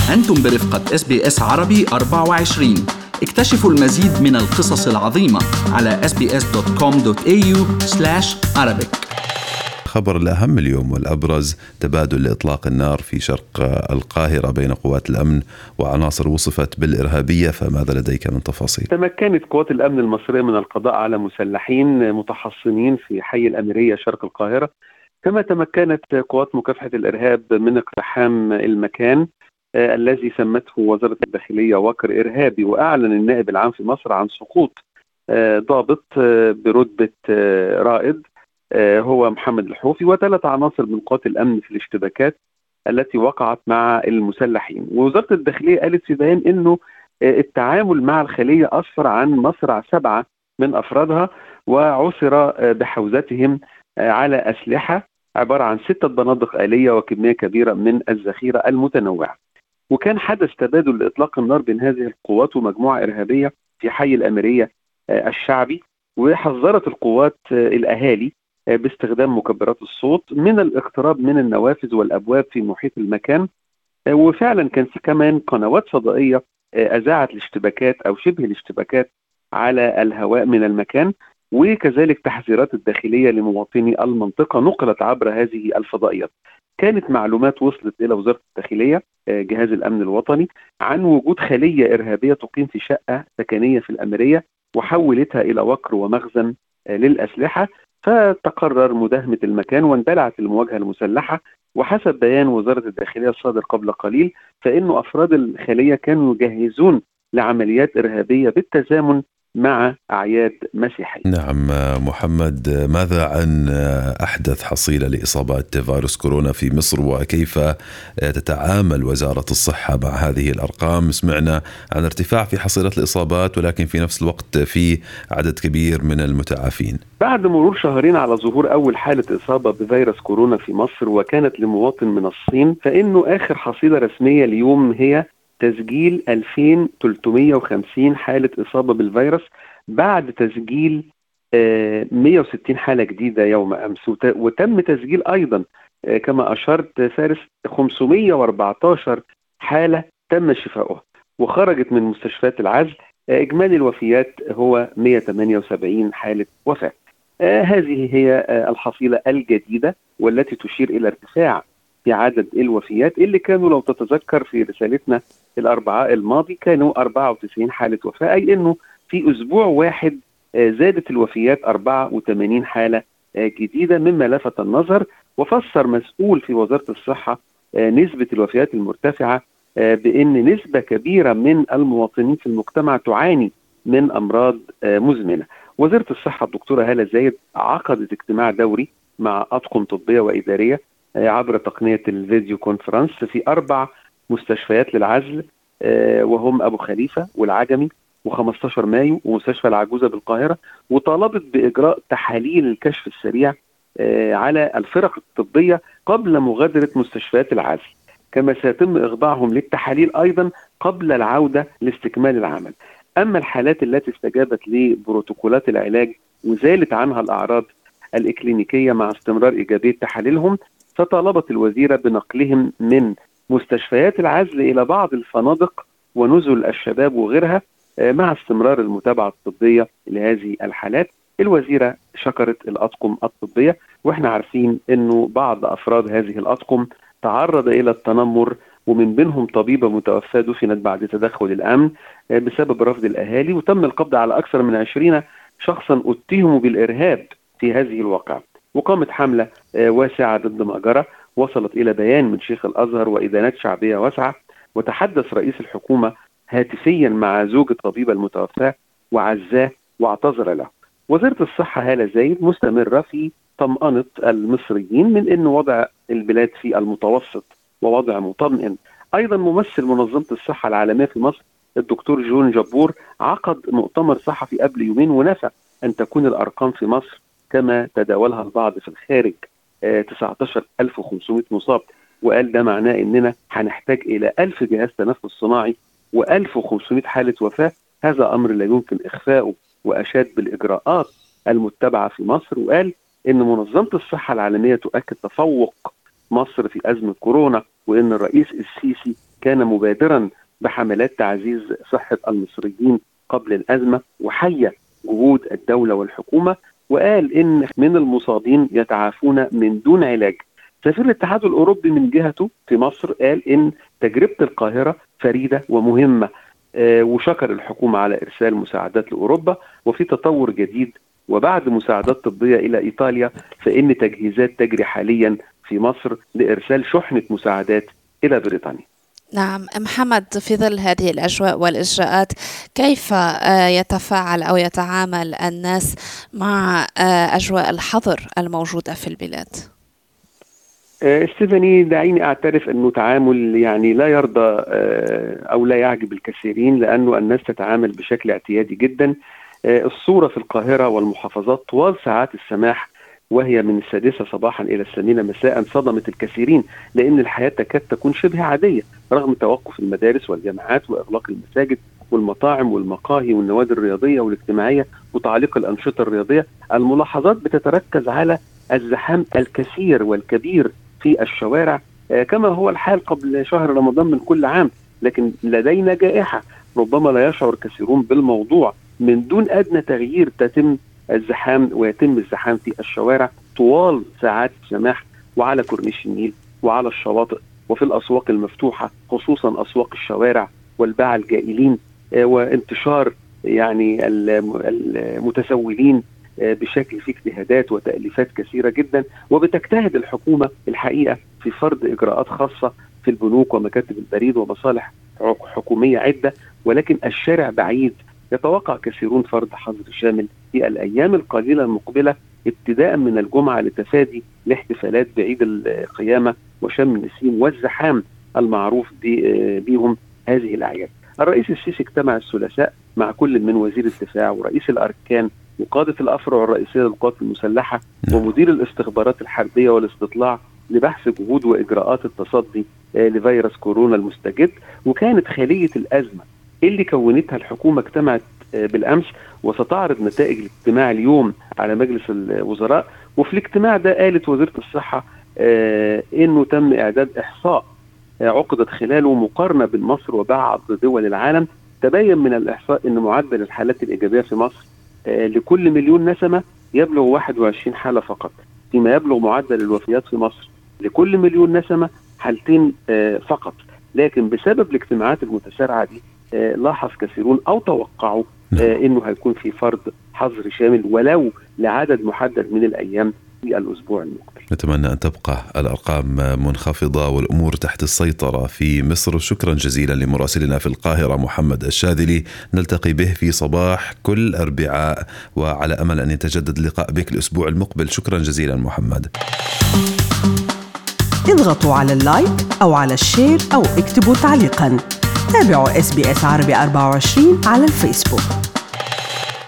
أنتم برفقة SBS عربي 24. اكتشفوا المزيد من القصص العظيمة على sbs.com.au/Arabic. خبر الأهم اليوم والأبرز تبادل لإطلاق النار في شرق القاهرة بين قوات الأمن وعناصر وصفت بالإرهابية، فماذا لديك من تفاصيل؟ تمكنت قوات الأمن المصرية من القضاء على مسلحين متحصنين في حي الأميرية شرق القاهرة، كما تمكنت قوات مكافحة الإرهاب من اقتحام المكان الذي سمته وزارة الداخلية وكر إرهابي. وأعلن النائب العام في مصر عن سقوط ضابط برتبة رائد هو محمد الحوفي و3 عناصر من قوات الأمن في الاشتباكات التي وقعت مع المسلحين. ووزارة الداخلية قالت في بيان أنه التعامل مع الخلية أسفر عن مصرع 7 من أفرادها، وعثر بحوزتهم على أسلحة عبارة عن 6 بنادق آلية وكمية كبيرة من الذخيرة المتنوعة. وكان حدث تبادل لإطلاق النار بين هذه القوات ومجموعة إرهابية في حي الأميرية الشعبي، وحذرت القوات الأهالي باستخدام مكبرات الصوت من الاقتراب من النوافذ والأبواب في محيط المكان. وفعلا كان في كمان قنوات فضائية أذاعت الاشتباكات أو شبه الاشتباكات على الهواء من المكان، وكذلك تحذيرات الداخلية لمواطني المنطقة نقلت عبر هذه الفضائيات. كانت معلومات وصلت إلى وزارة الداخلية جهاز الأمن الوطني عن وجود خلية إرهابية تقيم في شقة سكنية في الأميرية وحولتها إلى وكر ومخزن للأسلحة، فتقرر مداهمة المكان واندلعت المواجهة المسلحة. وحسب بيان وزارة الداخلية الصادر قبل قليل فإنه أفراد الخلية كانوا يجهزون لعمليات إرهابية بالتزامن مع أعياد مسيحية. نعم محمد، ماذا عن أحدث حصيلة لإصابات فيروس كورونا في مصر وكيف تتعامل وزارة الصحة مع هذه الأرقام؟ سمعنا عن ارتفاع في حصيلة الإصابات ولكن في نفس الوقت في عدد كبير من المتعافين. بعد مرور شهرين على ظهور أول حالة إصابة بفيروس كورونا في مصر وكانت لمواطن من الصين، فإنه آخر حصيلة رسمية اليوم هي تسجيل 2350 حالة إصابة بالفيروس بعد تسجيل 160 حالة جديدة يوم أمس. وتم تسجيل أيضا كما أشرت فارس 514 حالة تم شفائها وخرجت من مستشفيات العزل. إجمالي الوفيات هو 178 حالة وفاة. هذه هي الحصيلة الجديدة والتي تشير إلى ارتفاع في عدد الوفيات اللي كانوا لو تتذكر في رسالتنا الأربعاء الماضي كانوا 94 حالة وفاة، أي أنه في أسبوع واحد زادت الوفيات 84 حالة جديدة، مما لفت النظر. وفسر مسؤول في وزارة الصحة نسبة الوفيات المرتفعة بأن نسبة كبيرة من المواطنين في المجتمع تعاني من أمراض مزمنة. وزارة الصحة الدكتورة هالة زايد عقدت اجتماع دوري مع أطقم طبية وإدارية عبر تقنية الفيديو كونفرنس في 4 مستشفيات للعزل، وهم أبو خليفة والعجمي و15 مايو ومستشفى العجوزة بالقاهرة، وطالبت بإجراء تحاليل الكشف السريع على الفرق الطبية قبل مغادرة مستشفيات العزل، كما سيتم إخضاعهم للتحاليل أيضا قبل العودة لاستكمال العمل. أما الحالات التي استجابت لبروتوكولات العلاج وزالت عنها الأعراض الإكلينيكية مع استمرار إيجابية تحاليلهم، فطالبت الوزيرة بنقلهم من مستشفيات العزل إلى بعض الفنادق ونزل الشباب وغيرها مع استمرار المتابعة الطبية لهذه الحالات. الوزيرة شكرت الأطقم الطبية، وإحنا عارفين أنه بعض أفراد هذه الأطقم تعرض إلى التنمر، ومن بينهم طبيبة متوفاة دفنت بعد تدخل الأمن بسبب رفض الأهالي، وتم القبض على أكثر من 20 شخصا اتهموا بالإرهاب في هذه الواقعة. وقامت حملة واسعة ضد مأجرة وصلت إلى بيان من شيخ الأزهر وإدانات شعبية واسعة. وتحدث رئيس الحكومة هاتفيا مع زوج الطبيبة المتوفاة وعزاه واعتذر له. وزارة الصحة هالة زايد مستمرة في طمأنة المصريين من أن وضع البلاد في المتوسط ووضع مطمئن. أيضا ممثل منظمة الصحة العالمية في مصر الدكتور جون جبور عقد مؤتمر صحفي قبل يومين ونفى أن تكون الأرقام في مصر كما تداولها البعض في الخارج 19500 مصاب، وقال ده معناه أننا هنحتاج إلى 1000 جهاز تنفس صناعي و1500 حالة وفاة. هذا أمر لا يمكن إخفاؤه، وأشاد بالإجراءات المتبعة في مصر، وقال إن منظمة الصحة العالمية تؤكد تفوق مصر في أزمة كورونا، وإن الرئيس السيسي كان مبادرا بحملات تعزيز صحة المصريين قبل الأزمة، وحيا جهود الدولة والحكومة، وقال إن من المصابين يتعافون من دون علاج. سفير الاتحاد الأوروبي من جهته في مصر قال إن تجربة القاهرة فريدة ومهمة، وشكر الحكومة على إرسال مساعدات لأوروبا وفي تطور جديد. وبعد مساعدات طبية إلى إيطاليا فإن تجهيزات تجري حاليا في مصر لإرسال شحنة مساعدات إلى بريطانيا. نعم محمد، في ظل هذه الأجواء والإجراءات كيف يتفاعل أو يتعامل الناس مع أجواء الحظر الموجودة في البلاد؟ ستيفاني، دعيني أعترف أنه تعامل يعني لا يرضى أو لا يعجب الكثيرين، لأنه الناس تتعامل بشكل اعتيادي جدا. الصورة في القاهرة والمحافظات طوال ساعات السماح وهي من 6 صباحا إلى 8 مساء صدمت الكثيرين، لأن الحياة تكاد تكون شبه عادية رغم توقف المدارس والجامعات وإغلاق المساجد والمطاعم والمقاهي والنوادي الرياضية والاجتماعية وتعليق الأنشطة الرياضية. الملاحظات بتتركز على الزحام الكثير والكبير في الشوارع كما هو الحال قبل شهر رمضان من كل عام، لكن لدينا جائحة ربما لا يشعر كثيرون بالموضوع. من دون أدنى تغيير تتم الزحام في الشوارع طوال ساعات السماح وعلى كورنيش النيل وعلى الشواطئ وفي الأسواق المفتوحة، خصوصا أسواق الشوارع والباعة الجائلين، وانتشار يعني المتسولين بشكل فيه اجتهادات وتأليفات كثيرة جدا. وبتجتهد الحكومة الحقيقة في فرض إجراءات خاصة في البنوك ومكاتب البريد ومصالح حكومية عدة، ولكن الشارع بعيد. يتوقع كثيرون فرض حظر شامل في الأيام القليلة المقبلة ابتداء من الجمعة لتفادي الاحتفالات بعيد القيامة وشم النسيم والزحام المعروف بهم هذه الأعياد. الرئيس السيسي اجتمع الثلاثاء مع كل من وزير الدفاع ورئيس الأركان وقادة الأفرع الرئيسية للقوات المسلحة ومدير الاستخبارات الحربية والاستطلاع لبحث جهود وإجراءات التصدي لفيروس كورونا المستجد. وكانت خالية الأزمة اللي كونتها الحكومة اجتمعت بالأمس وستعرض نتائج الاجتماع اليوم على مجلس الوزراء. وفي الاجتماع ده قالت وزيرة الصحة إنه تم إعداد إحصاء عقدت خلاله مقارنة بين مصر وبعض دول العالم. تبين من الإحصاء إن معدل الحالات الإيجابية في مصر لكل مليون نسمة يبلغ 21 حالة فقط، فيما يبلغ معدل الوفيات في مصر لكل مليون نسمة 2 فقط. لكن بسبب الاجتماعات المتسارعة دي لاحظ كثيرون أو توقعوا إنه هيكون في فرض حظر شامل ولو لعدد محدد من الأيام في الأسبوع المقبل. نتمنى أن تبقى الأرقام منخفضة والأمور تحت السيطرة في مصر. شكرا جزيلا لمراسلنا في القاهرة محمد الشاذلي، نلتقي به في صباح كل أربعاء وعلى أمل أن يتجدد اللقاء بك الأسبوع المقبل. شكرا جزيلا محمد. اضغطوا على اللايك أو على الشير أو اكتبوا تعليقا. تابعوا SBS عربي 24 على الفيسبوك.